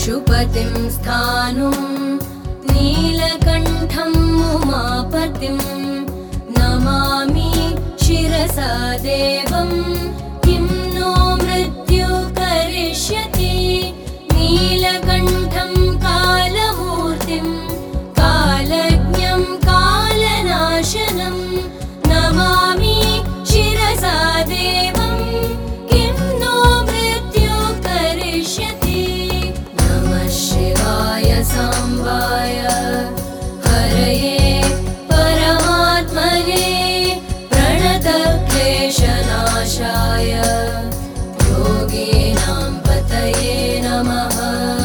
पशुपतिं स्थाणुं नीलकण्ठं उमापतिं नमामि शिरसा देवं किं नो मृत्यु करिष्यति नीलकण्ठं कालमूर्तिं कालज्ञं कालनाशनं नमामि शिरसा देवं किं नो मृत्यु करिष्यति नमः शिवाय सांबाय हरये परमात्मने प्रणतक्लेशनाशाय योगिनां पतये नमः।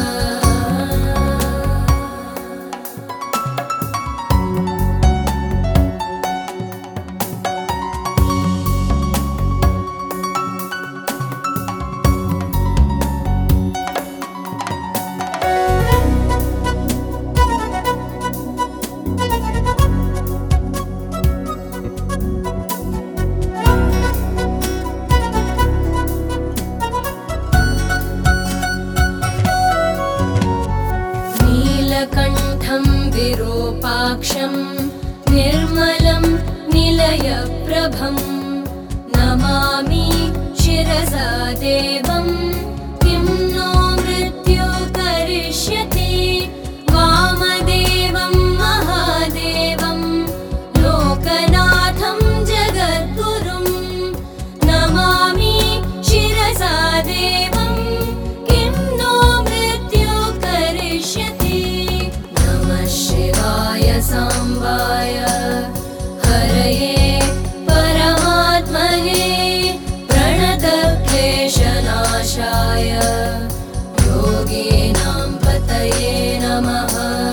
नीलकण्ठं विरूपाक्षं निर्मलं निलयप्रभं नमामि शिरसा देवं किं नो मृत्यु करिष्यति वामदेवं महादेवं लोकनाथं जगद्गुरुं नमामि शिरसा देवं किं नो मृत्यु करिष्यति नमः शिवाय सांबाय हरये परमात्मने प्रणतक्लेशनाशाय योगिनां पतये नमः।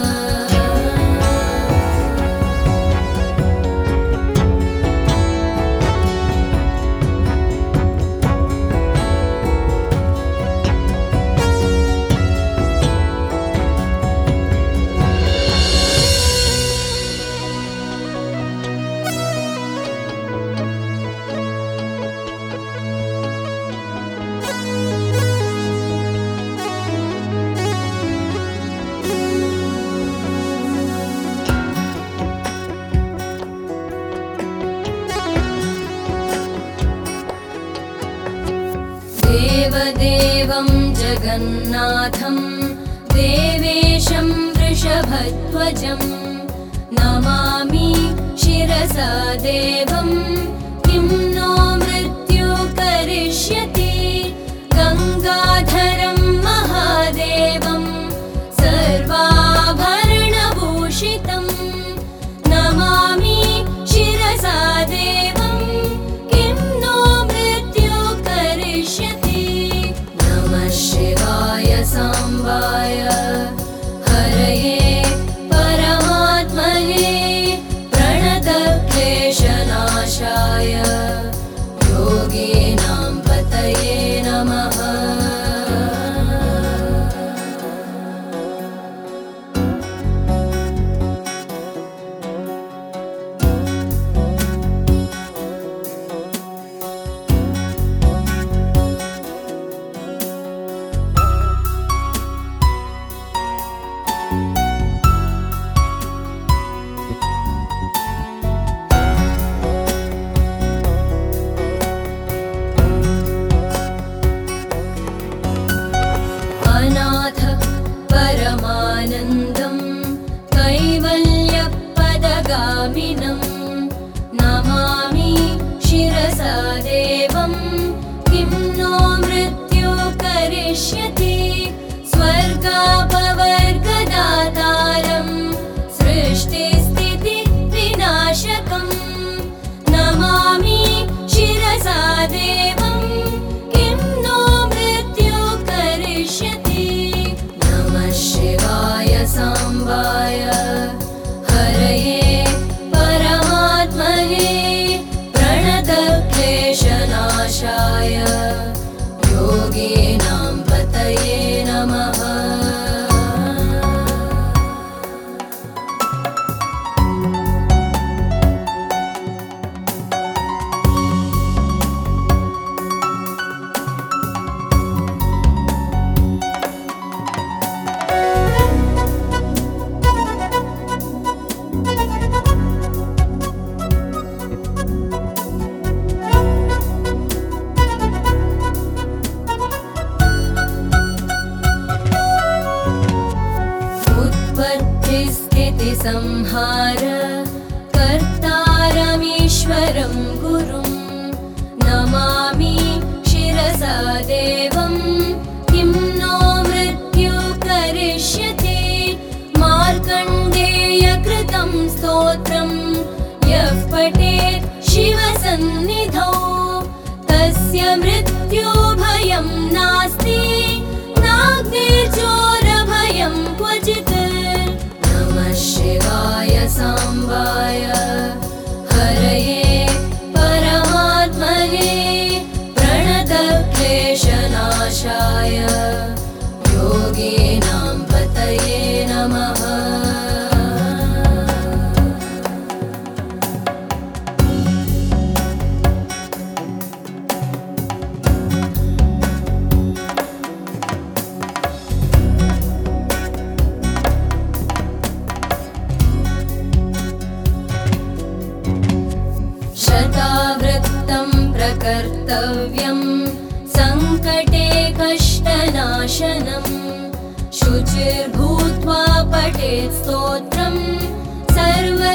देवदेवं जगन्नाथं देवेशं वृषभध्वजं नमामि शिरसा देवं किं नो मृत्यु करिष्यति गङ्गाधरं महादेवं सर्वाभरणभूषितं नमामि शिरसा देवं किं नो मृत्यु करिष्यति नमः शिवाय सांबाय हरये परमात्मने प्रणतक्लेशनाशाय योगिनां पतये नमः। अनाथ परमानन्दं कैवल्यपदगामिनं नमामि शिरसा देवं किं नो मृत्यु करिष्यति स्वर्गापवर्गदातारं सृष्टिस्थितिविनाशकं नमामि शिरसा देवं किं नो मृत्यु करिष्यति नमः शिवाय सांबाय हरये परमात्मने प्रणतक्लेशनाशाय योगिनां पतये नमः। संहार कर्तारमीश्वरं गुरुं नमामि शिरसा देवं किं नो मृत्यु करिष्यति मार्कण्डेयकृतं स्तोत्रं यः पठेत् शिवसन्निधौ तस्य मृत्युभयं नास्ति नाग्निर्चोरभयं क्वचित् नमः शिवाय साम्बाय हरये परमात्मने प्रणतक्लेशनाशाय योगिनां पतये नमः। शतावृत्तं प्रकर्तव्यं सङ्कटे कष्टनाशनं शुचिर्भूत्वा पठेत् स्तोत्रं सर्व